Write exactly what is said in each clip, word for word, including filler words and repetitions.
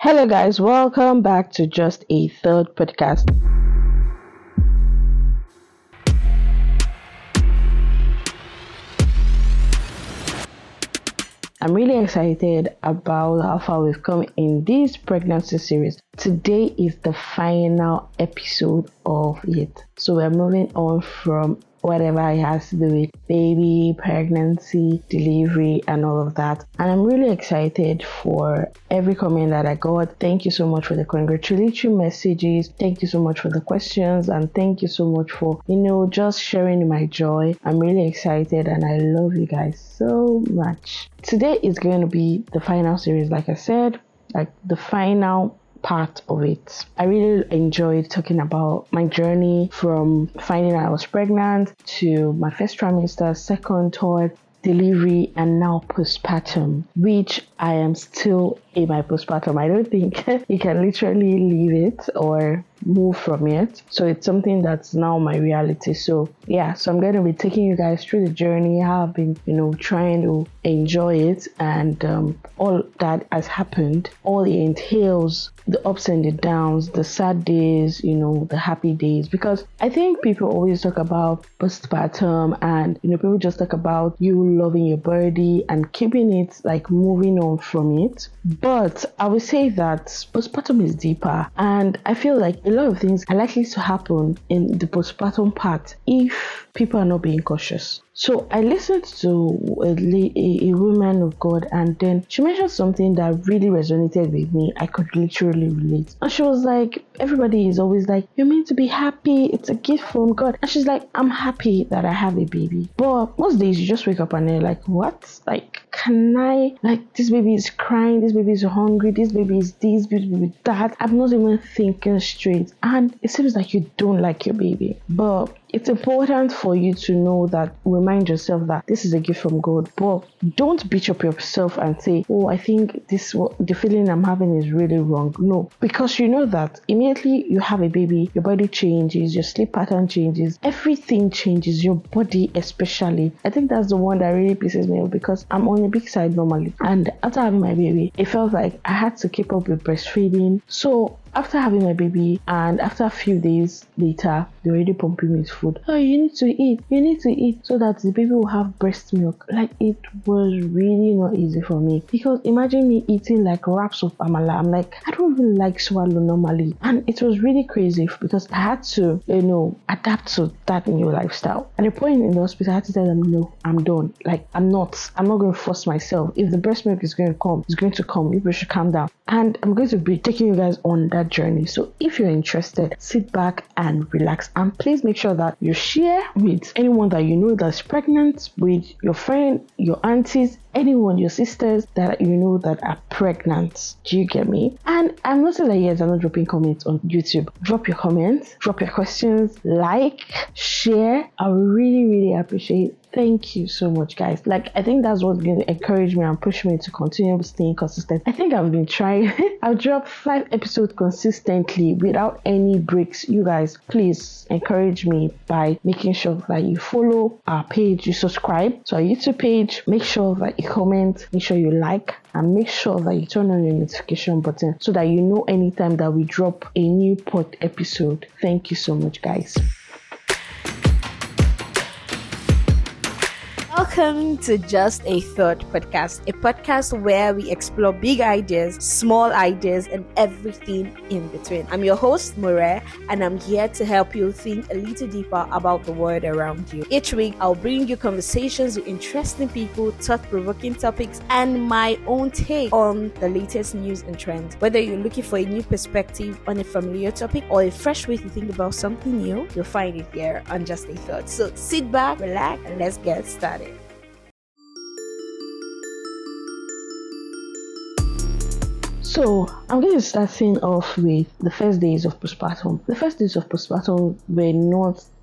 Hello, guys, welcome back to Just a Third podcast. I'm really excited about how far we've come in this pregnancy series. Today is the final episode of it. So we're moving on from whatever it has to do with baby, pregnancy, delivery, and all of that. And I'm really excited for every comment that I got. Thank you so much for the congratulatory messages. Thank you so much for the questions. And thank you so much for, you know, just sharing my joy. I'm really excited and I love you guys so much. Today is going to be the final series, like I said, like the final part of it. I really enjoyed talking about my journey from finding out I was pregnant to my first trimester, second, third, delivery, and now postpartum, which I am still in my postpartum. I don't think you can literally leave it or move from it. So it's something that's now my reality. So yeah, so I'm going to be taking you guys through the journey, how I've been, you know, trying to enjoy it and um, all that has happened, all it entails, the ups and the downs, the sad days, you know, the happy days. Because I think people always talk about postpartum and, you know, people just talk about you loving your body and keeping it, like moving on from it. But I would say that postpartum is deeper, and I feel like a lot of things are likely to happen in the postpartum part if people are not being cautious. So I listened to a, a, a woman of God, and then she mentioned something that really resonated with me. I could literally relate. And she was like, everybody is always like, you're meant to be happy. It's a gift from God. And she's like, I'm happy that I have a baby. But most days you just wake up and you're like, what? Like, can I? Like, this baby is crying. This baby is hungry. This baby is this, this baby is that. I'm not even thinking straight. And it seems like you don't like your baby. But it's important for you to know that, remind yourself that this is a gift from God, but don't beat up yourself and say, oh, I think this, the feeling I'm having is really wrong. No, because you know that immediately you have a baby, your body changes, your sleep pattern changes, everything changes, your body especially. I think that's the one that really pisses me off because I'm on a big side normally. And after having my baby, it felt like I had to keep up with breastfeeding. So after having my baby and after a few days later, they're already pumping me with food. Oh, you need to eat. You need to eat so that the baby will have breast milk. Like, it was really not easy for me because imagine me eating like wraps of amala. I'm like, I don't even like swallow normally. And it was really crazy because I had to, you know, adapt to that new lifestyle. At a point in the hospital, I had to tell them, no, I'm done. Like, I'm not. I'm not going to force myself. If the breast milk is going to come, it's going to come. You should calm down. And I'm going to be taking you guys on that journey. So if you're interested, sit back and relax, and please make sure that you share with anyone that you know that's pregnant, with your friend, your aunties, anyone, your sisters that you know that are pregnant. Do you get me? And I'm not saying that yes, I'm not dropping comments on YouTube. Drop your comments, drop your questions, like, share. I would really, really appreciate it. Thank you so much, guys. Like, I think that's what's going to encourage me and push me to continue staying consistent. I think I've been trying. I've dropped five episodes consistently without any breaks. You guys, please encourage me by making sure that you follow our page, you subscribe to our YouTube page, make sure that you comment, make sure you like, and make sure that you turn on your notification button so that you know anytime that we drop a new pod episode. Thank you so much, guys. Welcome to Just a Thought podcast, a podcast where we explore big ideas, small ideas, and everything in between. I'm your host, Mure, and I'm here to help you think a little deeper about the world around you. Each week, I'll bring you conversations with interesting people, thought-provoking topics, and my own take on the latest news and trends. Whether you're looking for a new perspective on a familiar topic or a fresh way to think about something new, you'll find it here on Just a Thought. So sit back, relax, and let's get started. So I'm going to start thing off with the first days of postpartum. The first days of postpartum were not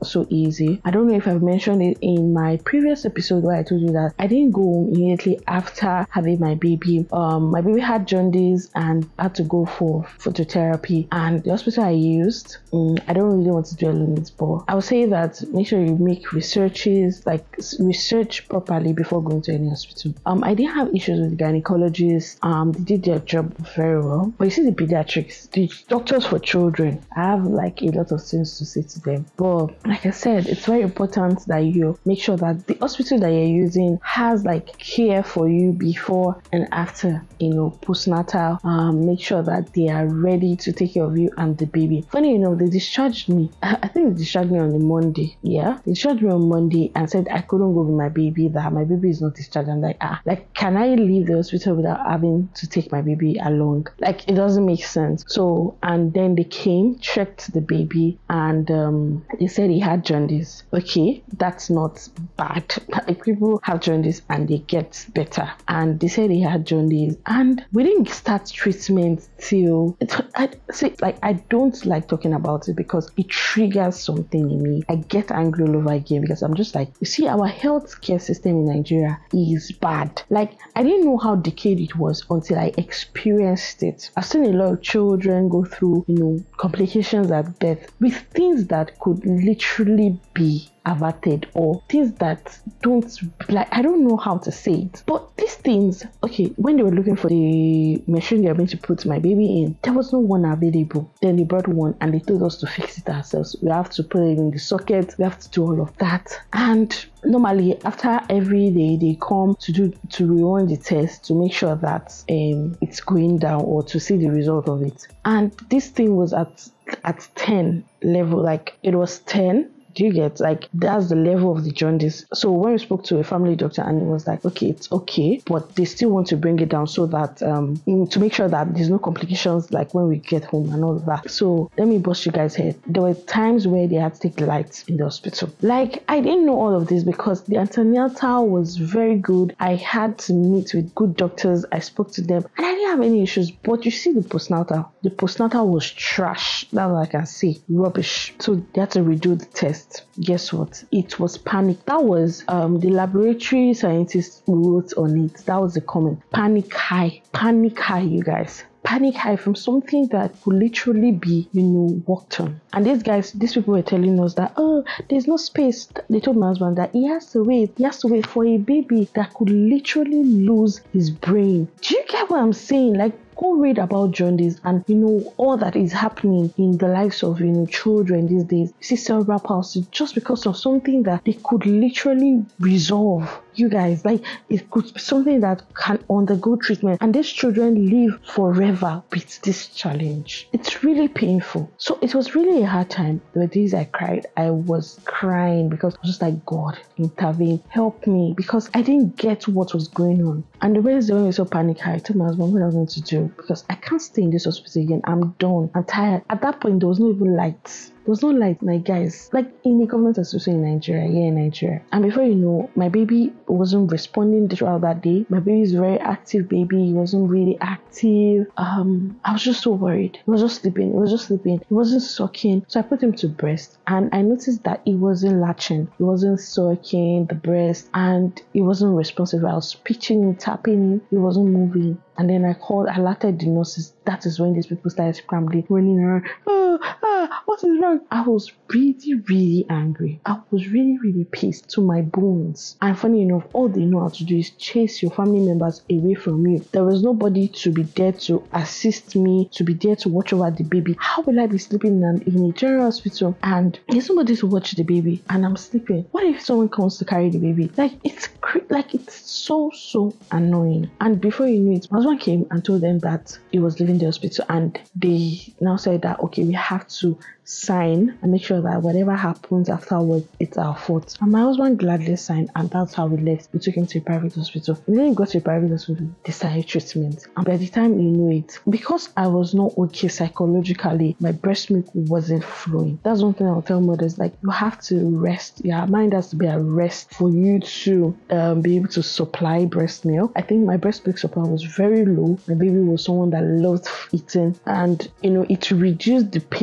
so easy. I don't know if I've mentioned it in my previous episode where I told you that I didn't go home immediately after having my baby. Um, my baby had jaundice and had to go for phototherapy, and the hospital I used, um, I don't really want to dwell on it, but I would say that make sure you make researches, like research properly before going to any hospital. Um, I didn't have issues with gynecologists. Um, they did their job very well. But you see the pediatrics, the doctors for children, I have like a lot of things to say to them. But like I said, it's very important that you make sure that the hospital that you're using has like care for you before and after, you know, postnatal. Um, make sure that they are ready to take care of you and the baby. Funny enough, they discharged me. I think they discharged me on the Monday. Yeah, they discharged me on Monday and said I couldn't go with my baby, that my baby is not discharged. I'm like, ah, like, can I leave the hospital without having to take my baby along? Like, it doesn't make sense. So, and then they came, checked the baby, and um, they said he had jaundice. Okay, that's not bad. Like, people have jaundice and they get better. And they said he had jaundice, and we didn't start treatment till it, I see, like, I don't like talking about it because it triggers something in me. I get angry all over again because I'm just like, you see, our healthcare system in Nigeria is bad. Like, I didn't know how decayed it was until I experienced it. I've seen a lot of children go through, you know, complications at birth with things that could literally be averted, or things that don't, like, I don't know how to say it, but these things, okay, when they were looking for the machine they were going to put my baby in, there was no one available. Then they brought one and they told us to fix it ourselves. We have to put it in the socket, we have to do all of that. And normally after every day they come to do to rerun the test to make sure that um it's going down, or to see the result of it. And this thing was at at ten level, like it was ten. Do you get, like, that's the level of the jaundice. So when we spoke to a family doctor, and it was like, okay, it's okay, but they still want to bring it down so that um to make sure that there's no complications like when we get home and all of that. So let me bust you guys' head. There were times where they had to take lights in the hospital. Like, I didn't know all of this because the antenatal was very good. I had to meet with good doctors. I spoke to them and I didn't have any issues. But you see the postnatal, the postnatal was trash. That's all I can say. Rubbish. So they had to redo the test. Guess what? It was panic. That was um the laboratory scientists wrote on it. That was the comment. Panic high. Panic high, you guys. Panic high from something that could literally be, you know, worked on. And these guys, these people were telling us that, oh, there's no space. They told my husband that he has to wait. He has to wait for a baby that could literally lose his brain. Do you get what I'm saying? Like, go read about jaundice and, you know, all that is happening in the lives of, you know, children these days. You see cerebral palsy just because of something that they could literally resolve. You guys, like, it could be something that can undergo treatment, and these children live forever with this challenge. It's really painful. So it was really a hard time. There were days I cried. I was crying because I was just like, God, intervene, help me, because I didn't get what was going on. And the way they were so panic, I told my husband what I was going to do, because I can't stay in this hospital again. I'm done. I'm tired. At that point, there was no even lights. There was no light, my guys. Like, in the government hospital in Nigeria, here in Nigeria. And before you know, my baby wasn't responding throughout that day. My baby is a very active baby. He wasn't really active. Um, I was just so worried. He was just sleeping. He was just sleeping. He wasn't sucking. So I put him to breast, and I noticed that he wasn't latching. He wasn't sucking the breast, and he wasn't responsive. I was pitching him, tapping him. He wasn't moving. And then I called, I alerted the nurses. That is when these people started scrambling, running around. Oh, ah, what is wrong? I was really, really angry. I was really, really pissed to my bones. And funny enough, all they know how to do is chase your family members away from you. There was nobody to be there to assist me, to be there to watch over the baby. How will I be sleeping in, an, in a general hospital and there's somebody to watch the baby and I'm sleeping? What if someone comes to carry the baby? Like, it's like it's so, so annoying. And before you knew it, my husband came and told them that he was leaving the hospital, and they now said that, okay, we have to sign and make sure that whatever happens afterwards, it's our fault. And my husband gladly signed, and that's how we left. We took him to a private hospital. And then he got to a private hospital, they started treatment. And by the time you knew it, because I was not okay psychologically, my breast milk wasn't flowing. That's one thing I'll tell mothers, like, you have to rest. Your mind has to be at rest for you to um, be able to supply breast milk. I think my breast milk supply was very low. My baby was someone that loved eating, and, you know, it reduced the pace at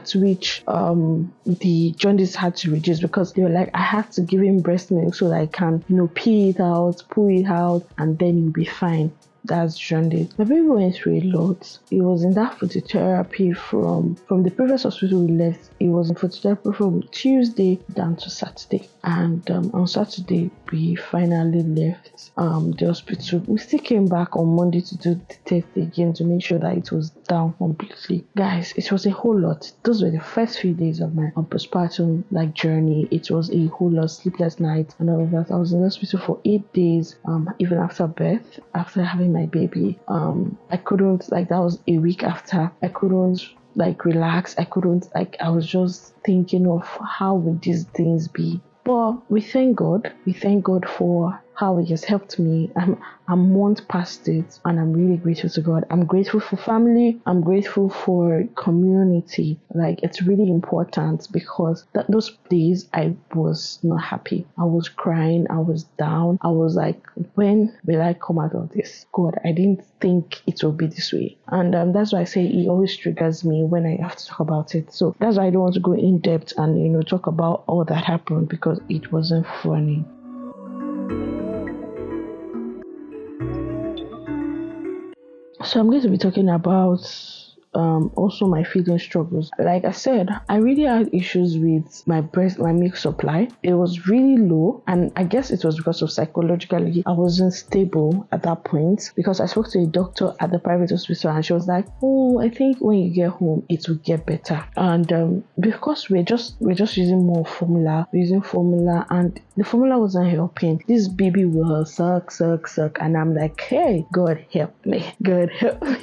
at which um the jaundice had to reduce, because they were like, I had to give him breast milk so that I can, you know, pee it out, pull it out, and then you'll be fine. That's jaundice. My baby went through a lot. He was in that phototherapy from from the previous hospital we left. He was in phototherapy from Tuesday down to Saturday, and um, on Saturday we finally left um the hospital. We still came back on Monday to do the test again to make sure that it was down completely. Guys, it was a whole lot. Those were the first few days of my um, postpartum like journey. It was a whole lot, sleepless nights and all of that. I was in the hospital for eight days. Um, even after birth, after having my baby, um I couldn't, like, that was a week after, I couldn't like relax. I couldn't, like, I was just thinking of how would these things be. But we thank God. We thank God for how He has helped me. I'm I'm months past it, and I'm really grateful to God. I'm grateful for family. I'm grateful for community. Like, it's really important, because that those days I was not happy. I was crying. I was down. I was like, when will I come out of this? God, I didn't think it would be this way. And um, that's why I say He always triggers me when I have to talk about it. So that's why I don't want to go in depth and, you know, talk about all that happened, because it wasn't funny. So I'm going to be talking about um also my feeding struggles. Like I said, I really had issues with my breast, my milk supply. It was really low, and I guess it was because of psychologically I wasn't stable at that point, because I spoke to a doctor at the private hospital and she was like, oh, I think when you get home it will get better. And um because we're just we're just using more formula, we're using formula, and the formula wasn't helping. This baby will suck, suck, suck, and I'm like, hey, God help me, God help me.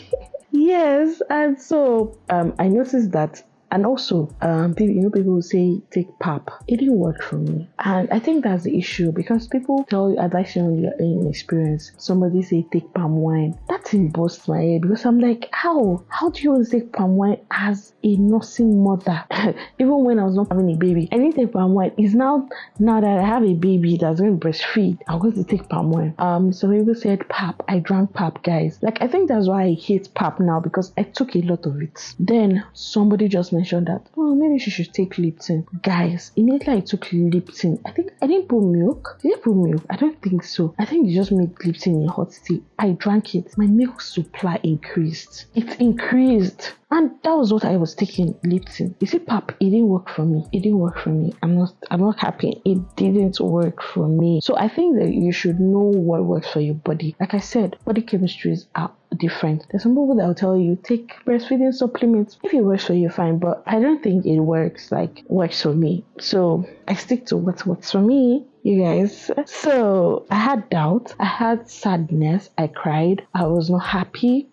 Yes, and so um, I noticed that, and also um, people, you know, people will say take pap. It didn't work for me, and I think that's the issue, because people tell you, advise you on your own experience. Somebody say take palm wine. That thing burst my head, because I'm like, how? How do you want to take palm wine as a nursing mother? Even when I was not having a baby, I didn't take palm wine. It's now now that I have a baby that's going to breastfeed, I'm going to take palm wine. Um, so people said pap. I drank pap, guys. Like, I think that's why I hate pap now, because I took a lot of it. Then somebody just mentioned that, oh, maybe she should take Lipton. Guys, immediately I took Lipton. I think I didn't put milk. Did I put milk? I don't think so. I think they just made Lipton in hot tea. I drank it. My milk supply increased. It increased. And that was what I was taking, Lipton. You see, pap, it didn't work for me. It didn't work for me. I'm not I'm not happy. It didn't work for me. So I think that you should know what works for your body. Like I said, body chemistries are different. There's some people that will tell you take breastfeeding supplements. If it works for you, fine. But I don't think it works like works for me. So I stick to what works for me, you guys. So I had doubt, I had sadness, I cried, I was not happy.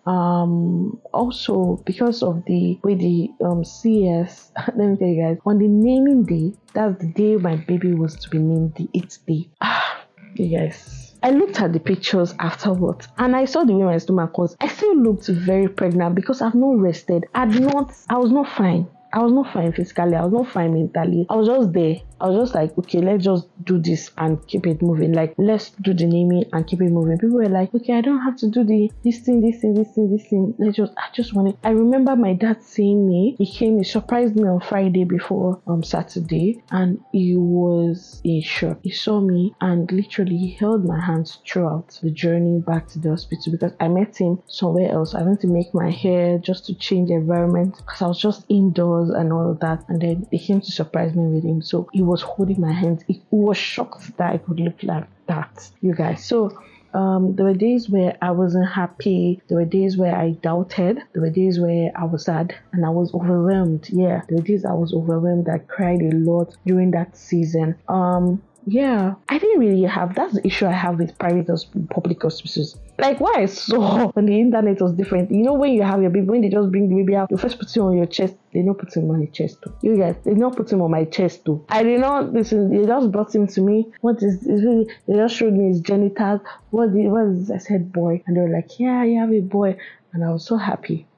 Um also because of the way the um C S let me tell you guys, on the naming day, that's the day my baby was to be named, the eighth day. Ah, you guys, I looked at the pictures afterwards and I saw the way my stomach was. I still looked very pregnant because I've not rested. I'd not I was not fine. I was not fine physically. I was not fine mentally. I was just there. I was just like, okay, let's just do this and keep it moving. Like, let's do the naming and keep it moving. People were like, okay, I don't have to do the this thing, this thing, this thing, this thing. Let's just, I just want it. I remember my dad seeing me. He came, he surprised me on Friday before um Saturday, and he was in shock. He saw me and literally he held my hands throughout the journey back to the hospital, because I met him somewhere else. I went to make my hair just to change the environment, because I was just indoors and all of that. And then they came to surprise me with him. So he was holding my hands. He was shocked that I could look like that, you guys. So um there were days where I wasn't happy. There were days where I doubted. There were days where I was sad and I was overwhelmed. Yeah, there were days I was overwhelmed. I cried a lot during that season. Um yeah, I didn't really have, that's the issue I have with private hospitals, public hospitals. Like, what I saw on the internet was different. You know, when you have your baby, when they just bring the baby out, you first put him on your chest. They don't put him on your chest too. You guys, they don't put him on my chest too. I did not listen. They just brought him to me. What is is really? They just showed me his genitals. What did what is? I said boy, and they were like, yeah, you have a boy, and I was so happy.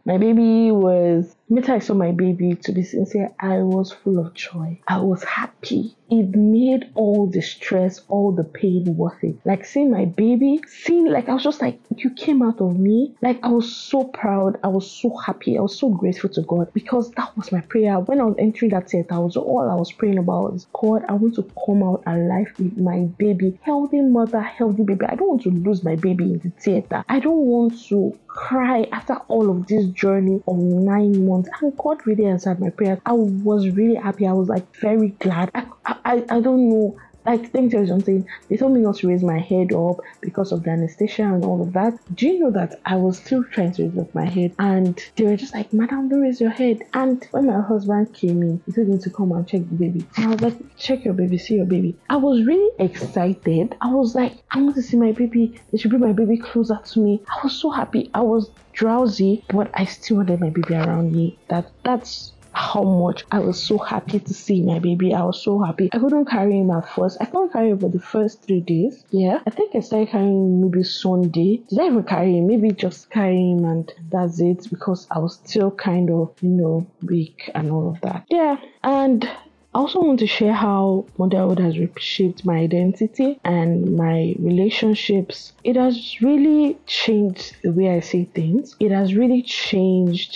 My baby was, later I saw my baby, to be sincere, I was full of joy. I was happy. It made all the stress, all the pain worth it. Like seeing my baby, seeing, like, I was just like, you came out of me. Like, I was so proud. I was so happy. I was so grateful to God, because that was my prayer. When I was entering that theater, I was all I was praying about was, God, I want to come out alive with my baby. Healthy mother, healthy baby. I don't want to lose my baby in the theater. I don't want to cry after all of this journey of nine months. And God really answered my prayers. I was really happy. I was like very glad. I I, I don't know. Like, let me tell you something. They told me not to raise my head up because of the anesthesia and all of that. Do you know that I was still trying to raise up my head? And they were just like, Madam, don't raise your head. And when my husband came in, he told me to come and check the baby. And I was like, check your baby, see your baby. I was really excited. I was like, I want to see my baby. They should bring my baby closer to me. I was so happy. I was drowsy, but I still wanted my baby around me. That That's how much I was so happy to see my baby. I was so happy. I couldn't carry him at first. I couldn't carry him for the first three days. Yeah, I think I started carrying him maybe Sunday. Did I even carry him? Maybe just carry him and that's it, because I was still kind of, you know, weak and all of that. Yeah, and I also want to share how motherhood has reshaped my identity and my relationships. It has really changed the way I see things. It has really changed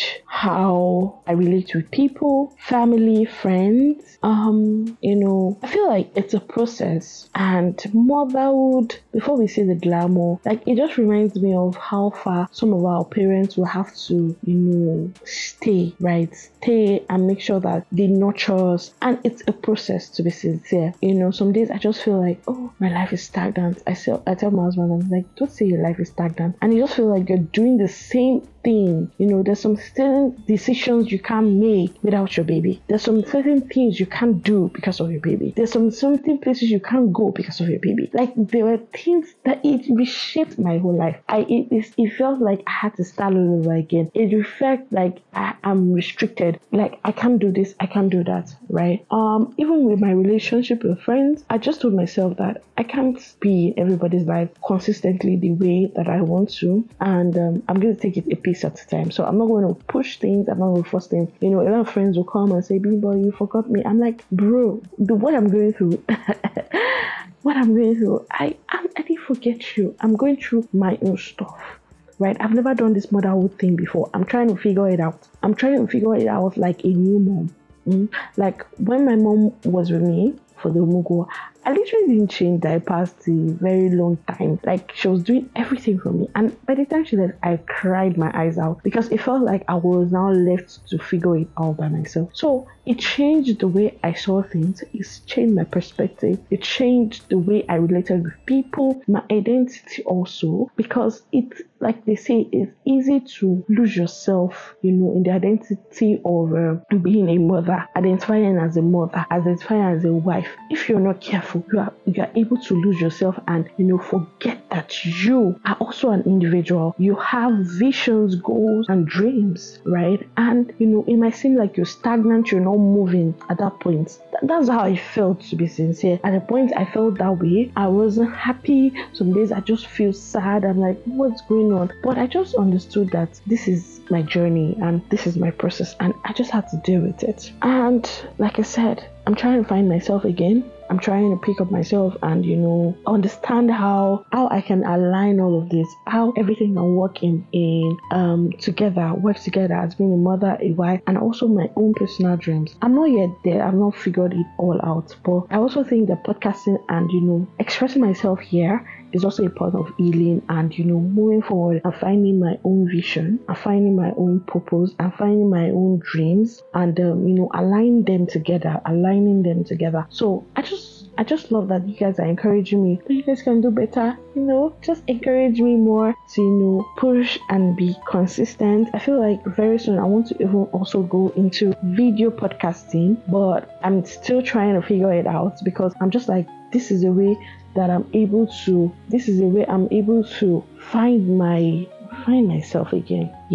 how I relate with people, family, friends. Um, you know, I feel like it's a process, and motherhood, before we see the glamour, like, it just reminds me of how far some of our parents will have to, you know, stay, right? Stay and make sure that they nurture us. And it's a process, to be sincere. You know, some days I just feel like, oh, my life is stagnant. I say, I tell my husband, I'm like, don't say your life is stagnant. And you just feel like you're doing the same thing. You know, there's some certain decisions you can't make without your baby. There's some certain things you can't do because of your baby. There's some certain places you can't go because of your baby. Like, there were things that it reshaped my whole life. I it, it, it felt like I had to start all over again. It felt like I am restricted. Like, I can't do this, I can't do that, right? Um, even with my relationship with friends, I just told myself that I can't be in everybody's life consistently the way that I want to, and um, I'm going to take it a piece at a time. So I'm not going to push things, I'm not going to force things. You know, a lot of friends will come and say, Bimbo, you forgot me. I'm like, bro, the what I'm going through, what I'm going through, I, I, I didn't forget you. I'm going through my own stuff. Right? I've never done this motherhood thing before. I'm trying to figure it out. I'm trying to figure it out like a new mom. Mm? Like, when my mom was with me for the Umugo, I literally didn't change diapers the very long time. Like, she was doing everything for me. And by the time she left, I cried my eyes out because it felt like I was now left to figure it out by myself. So it changed the way I saw things. It changed my perspective. It changed the way I related with people, my identity also, because it, like they say, it's easy to lose yourself, you know, in the identity of uh, being a mother, identifying as a mother, identifying as a wife. If you're not careful, you are, you are able to lose yourself and, you know, forget that you are also an individual. You have visions, goals, and dreams, right? And, you know, it might seem like you're stagnant, you're not moving at that point. That's how I felt, to be sincere. At the point I felt that way, I wasn't happy. Some days I just feel sad. I'm like, what's going on? But I just understood that this is my journey and this is my process, and I just had to deal with it. And like I said, I'm trying to find myself again. I'm trying to pick up myself and, you know, understand how how I can align all of this, how everything can work in, in um together, work together as being a mother, a wife, and also my own personal dreams. I'm not yet there. I've not figured it all out. But I also think that podcasting and, you know, expressing myself here is also a part of healing and, you know, moving forward and finding my own vision and finding my own purpose and finding my own dreams and, um, you know, aligning them together, aligning them together. So I just I just love that you guys are encouraging me. You guys can do better, you know, just encourage me more to, you know, push and be consistent. I feel like very soon I want to even also go into video podcasting, but I'm still trying to figure it out because I'm just like, this is a way that I'm able to, this is a way I'm able to find my, find myself again. Yeah.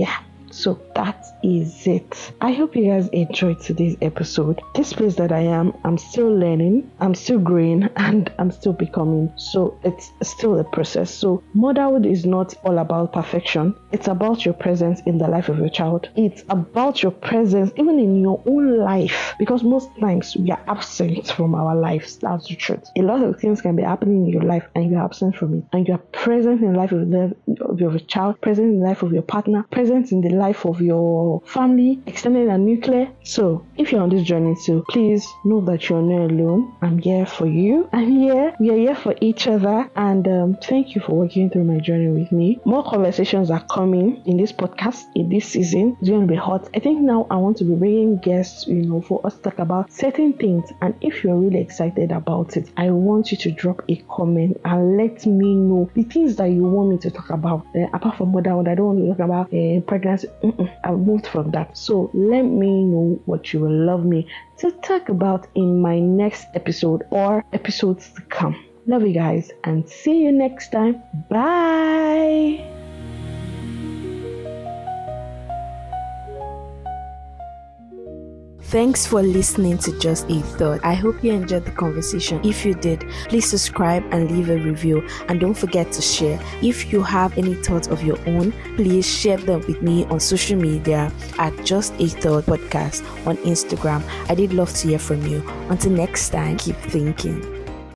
So that is it. I hope you guys enjoyed today's episode. This place that I am, I'm still learning, I'm still growing, and I'm still becoming. So it's still a process. So motherhood is not all about perfection. It's about your presence in the life of your child. It's about your presence even in your own life, because most times we are absent from our lives. That's the truth. A lot of things can be happening in your life and you're absent from it, and you're present in the life of, the, of your child, present in the life of your partner, present in the life of your family, extended and nuclear. So if you're on this journey too, please know that you're not alone. I'm here for you. I'm here. We are here for each other. And um, thank you for walking through my journey with me. More conversations are coming in this podcast in this season. It's going to be hot. I think now I want to be bringing guests, you know, for us to talk about certain things. And if you're really excited about it, I want you to drop a comment and let me know the things that you want me to talk about. Uh, apart from motherhood, I don't want to talk about uh, pregnancy. Mm-mm, I've moved from that. So let me know what you will love me to talk about in my next episode or episodes to come. Love you guys and see you next time. Bye. Thanks for listening to Just a Thought. I hope you enjoyed the conversation. If you did, please subscribe and leave a review. And don't forget to share. If you have any thoughts of your own, please share them with me on social media at Just a Thought Podcast on Instagram. I did love to hear from you. Until next time, keep thinking.